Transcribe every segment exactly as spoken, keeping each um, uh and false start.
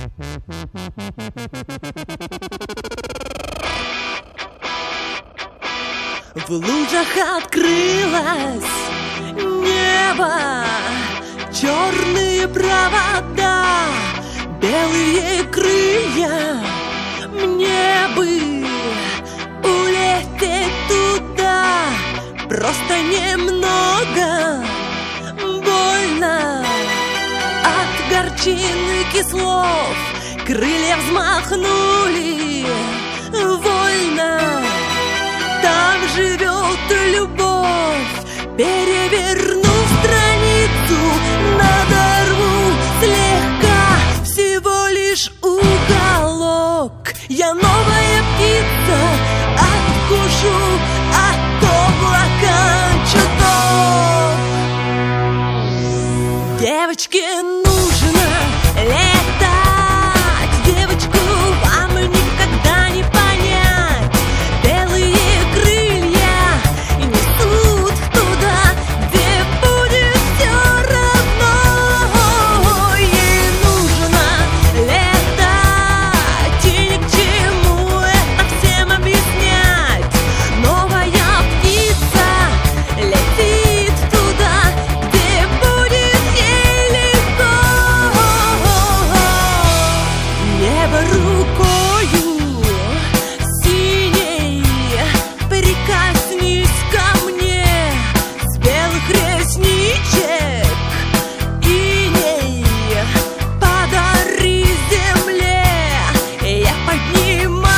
В лужах открылось небо, черные провода, белые крылья. Мне бы улететь туда, просто немного больно. От горчины кислов крылья взмахнули вольно. Там живет любовь, переверну страницу, надорву слегка, всего лишь уголок. Я новая птица, откушу от облака чуток. Девочке нужно летать, девочку вам никогда не понять. Белые крылья несут туда, где будет все равно. Ей нужно летать, и ни к чему это всем объяснять. Новая птица летит туда, где будет ей легко. Небо рукою синей прикоснись ко мне, с белых ресничек иней подари земле. Я поднимаюсь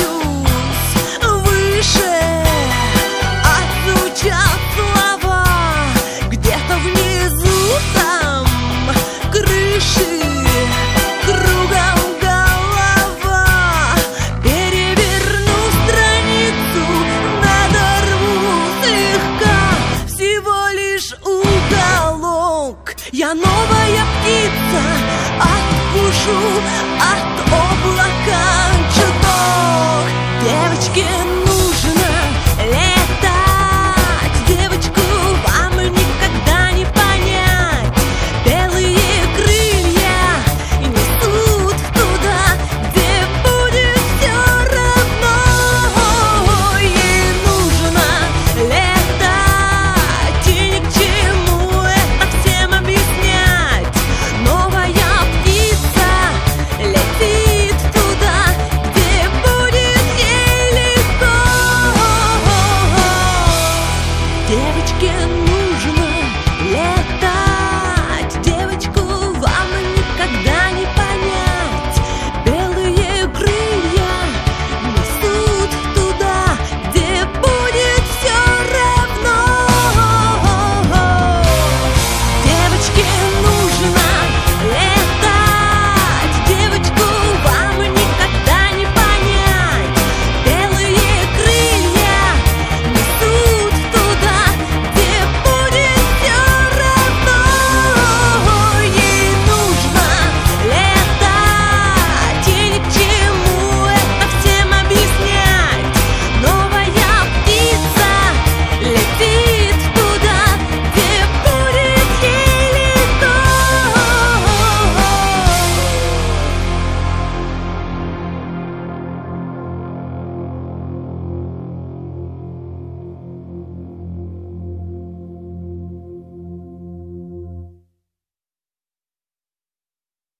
выше, отзвучат слова где-то внизу, там крыши, кругом голова. Переверну страницу, надорву слегка, всего лишь уголок. Я новая птица, откушу от